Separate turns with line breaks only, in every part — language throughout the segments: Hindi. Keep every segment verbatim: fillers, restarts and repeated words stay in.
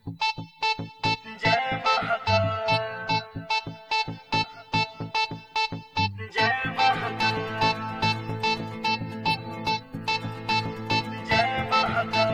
जय महाकाल, जय महाकाल, जय महाकाल।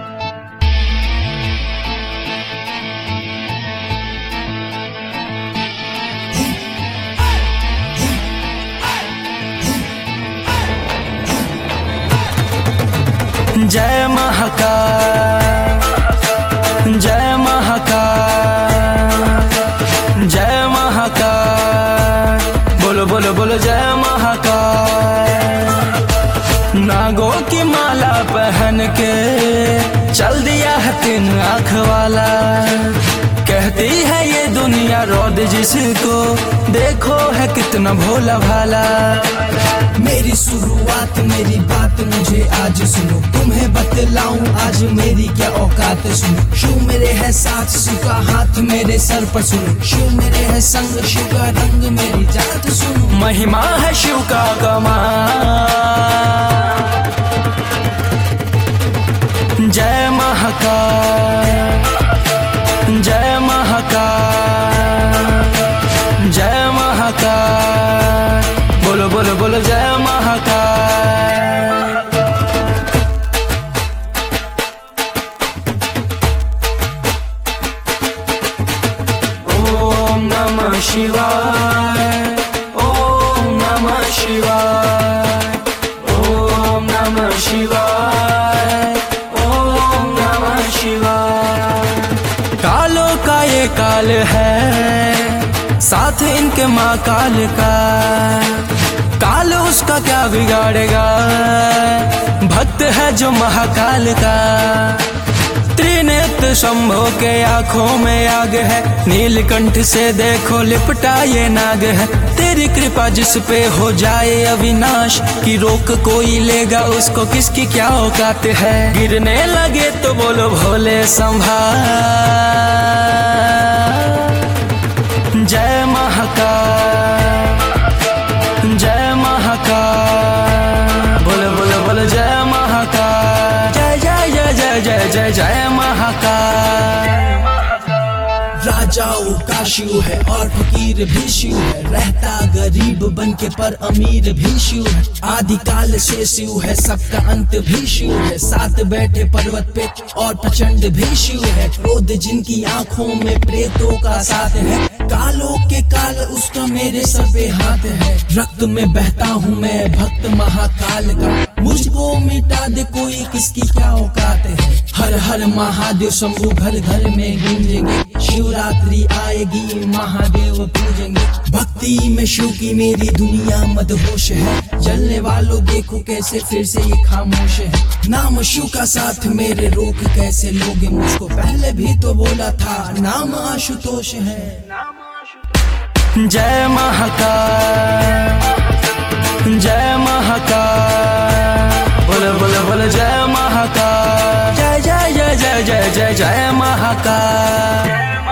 जय महाकाल, जय महाकाल, जय महाकाल, बोलो बोलो बोलो जय महाकाल। नागों की माला पहन के चल दिया है तीन आँख वाला, कहती है ये दुनिया रौद जिसको देखो है कितना भोला भाला।
मेरी शुरुआत मेरी बात मुझे आज सुनो, तुम्हें बतलाऊं आज मेरी क्या औकात सुनो। शिव मेरे है साथ शिव का हाथ मेरे सर पर सुनो, शिव मेरे है संग शिव का रंग मेरी जात सुनो।
महिमा है शिव का कमाल। जय महाकाल, जय महाकाल, जय महाकाल, बोलो बोलो बोलो जय महाकाल। ओम नमः शिवाय, ओम नमः शिवाय, ओम नमः शिवाय, ओम नमः शिवाय। कालों का ये काल है साथ इनके माँ काल का, काल उसका क्या बिगाड़ेगा, भक्त है जो महाकाल का। त्रिनेत्र शंभो के आंखों में आग है, नीलकंठ से देखो लिपटा ये नाग है। तेरी कृपा जिस पे हो जाए अविनाश, की रोक कोई लेगा उसको किसकी क्या औकात है। गिरने लगे तो बोलो भोले संभाल। जय महाकाल, जय महाकाल, बोलो बोलो बोलो जय महाकाल। जय जय जय जय जय जय जय महाकाल।
राजाओं का शिव है और फकीर भी शिव है, रहता गरीब बन के पर अमीर भी शिव है। आदिकाल से शिव है सबका अंत भी शिव है, साथ बैठे पर्वत पे और प्रचंड भी शिव है। क्रोध जिनकी आंखों में प्रेतों का साथ है, कालों के काल उसका मेरे सर पे हाथ है। रक्त में बहता हूँ मैं भक्त महाकाल का, मुझको मिटा दे कोई किसकी क्या औकात है। हर हर महादेव शंभू घर घर में गूंजेंगे, शिवरात्रि आएगी महादेव पूजेंगे। भक्ति में शिव की मेरी दुनिया मदहोश है, जलने वालों देखो कैसे फिर से ये खामोश है। नाम शिव का साथ मेरे रोक कैसे लोगे मुझको, पहले भी तो बोला था नाम आशुतोष है।
जय महाकाल, जय महाकाल, बोलो बोलो बोलो जय महाकाल। जय जय जय जय जय जय जय महाकाल।